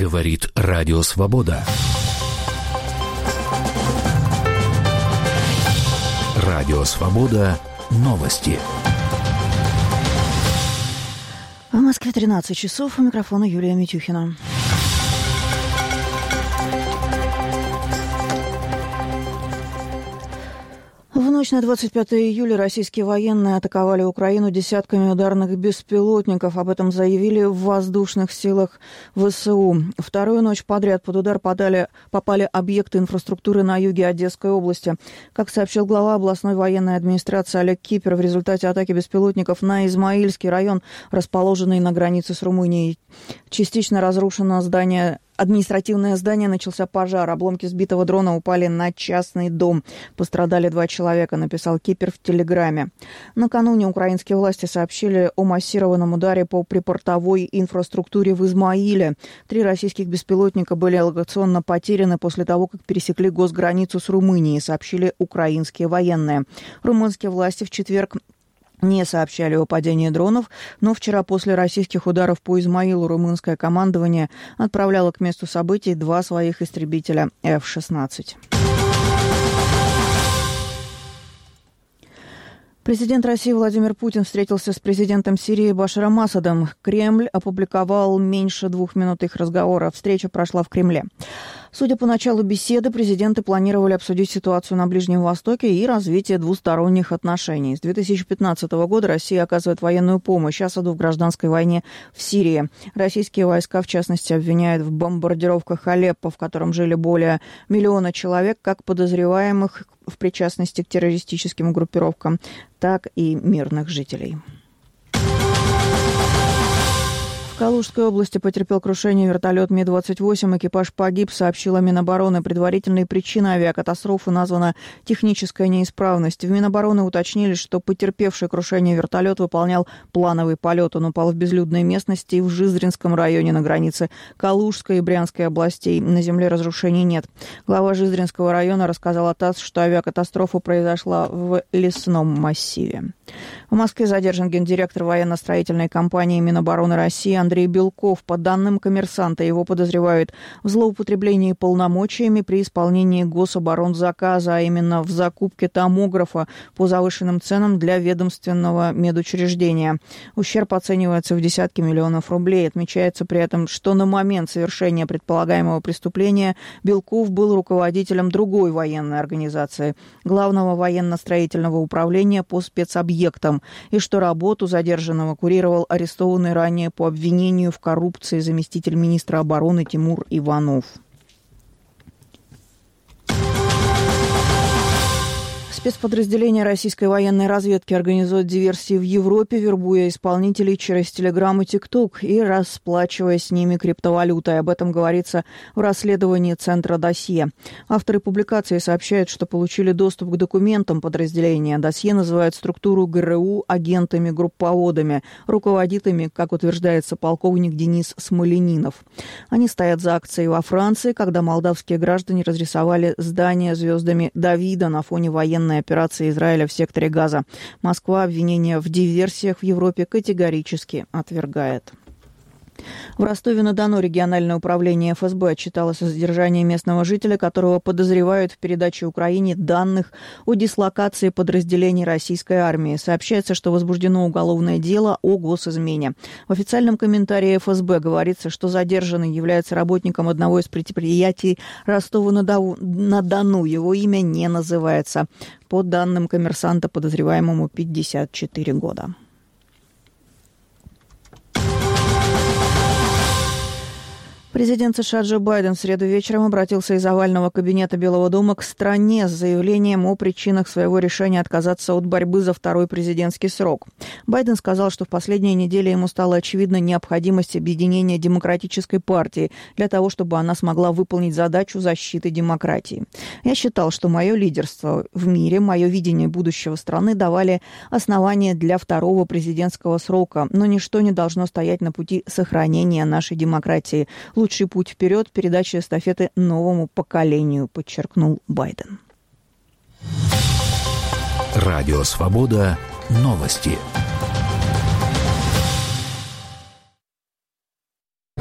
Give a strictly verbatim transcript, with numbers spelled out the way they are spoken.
Говорит Радио Свобода. Радио Свобода. Новости. В Москве тринадцать часов. У микрофона Юлия Митюхина. В ночь на двадцать пятое июля российские военные атаковали Украину десятками ударных беспилотников. Об этом заявили в воздушных силах ВСУ. Вторую ночь подряд под удар подали, попали объекты инфраструктуры на юге Одесской области. Как сообщил глава областной военной администрации Олег Кипер, в результате атаки беспилотников на Измаильский район, расположенный на границе с Румынией, частично разрушено здание. Административное здание, начался пожар. Обломки сбитого дрона упали на частный дом. Пострадали два человека, написал Кипер в Телеграме. Накануне украинские власти сообщили о массированном ударе по припортовой инфраструктуре в Измаиле. Три российских беспилотника были локационно потеряны после того, как пересекли госграницу с Румынией, сообщили украинские военные. Румынские власти в четверг не сообщали о падении дронов, но вчера после российских ударов по Измаилу румынское командование отправляло к месту событий два своих истребителя эф шестнадцать. Президент России Владимир Путин встретился с президентом Сирии Башаром Асадом. Кремль опубликовал меньше двух минут их разговора. Встреча прошла в Кремле. Судя по началу беседы, президенты планировали обсудить ситуацию на Ближнем Востоке и развитие двусторонних отношений. С две тысячи пятнадцатого года Россия оказывает военную помощь Асаду в гражданской войне в Сирии. Российские войска, в частности, обвиняют в бомбардировках Алеппо, в котором жили более миллиона человек, как подозреваемых в причастности к террористическим группировкам, так и мирных жителей. В Калужской области потерпел крушение вертолет Ми двадцать восемь. Экипаж погиб, сообщила Минобороны. Предварительной причиной авиакатастрофы названа техническая неисправность. В Минобороны уточнили, что потерпевший крушение вертолет выполнял плановый полет. Он упал в безлюдной местности в Жиздринском районе на границе Калужской и Брянской областей. На земле разрушений нет. Глава Жиздринского района рассказала ТАСС, что авиакатастрофа произошла в лесном массиве. В Москве задержан гендиректор военно-строительной компании Минобороны России Андрей Белков. По данным «Коммерсанта», его подозревают в злоупотреблении полномочиями при исполнении гособоронзаказа, а именно в закупке томографа по завышенным ценам для ведомственного медучреждения. Ущерб оценивается в десятки миллионов рублей. Отмечается при этом, что на момент совершения предполагаемого преступления Белков был руководителем другой военной организации, Главного военно-строительного управления по спецобъектам, и что работу задержанного курировал арестованный ранее по обвинению в коррупции заместитель министра обороны Тимур Иванов. Спецподразделения российской военной разведки организуют диверсии в Европе, вербуя исполнителей через Телеграм и ТикТок и расплачиваясь с ними криптовалютой. Об этом говорится в расследовании Центра Досье. Авторы публикации сообщают, что получили доступ к документам подразделения. Досье называют структуру ГРУ агентами-групповодами, руководит ими, как утверждается, полковник Денис Смоленинов. Они стоят за акцией во Франции, когда молдавские граждане разрисовали здание звездами Давида на фоне военной операции Израиля в секторе Газа. Москва обвинения в диверсиях в Европе категорически отвергает. В Ростове-на-Дону региональное управление эф эс бэ отчиталось о задержании местного жителя, которого подозревают в передаче Украине данных о дислокации подразделений российской армии. Сообщается, что возбуждено уголовное дело о госизмене. В официальном комментарии эф эс бэ говорится, что задержанный является работником одного из предприятий Ростова-на-Дону. Его имя не называется. По данным «Коммерсанта», подозреваемому пятьдесят четыре года. Президент США Джо Байден в среду вечером обратился из овального кабинета Белого дома к стране с заявлением о причинах своего решения отказаться от борьбы за второй президентский срок. Байден сказал, что в последние недели ему стала очевидна необходимость объединения Демократической партии для того, чтобы она смогла выполнить задачу защиты демократии. Я считал, что мое лидерство в мире, мое видение будущего страны давали основания для второго президентского срока, но ничто не должно стоять на пути сохранения нашей демократии. Лучший путь вперед – передача эстафеты новому поколению, подчеркнул Байден. Радио Свобода. Новости.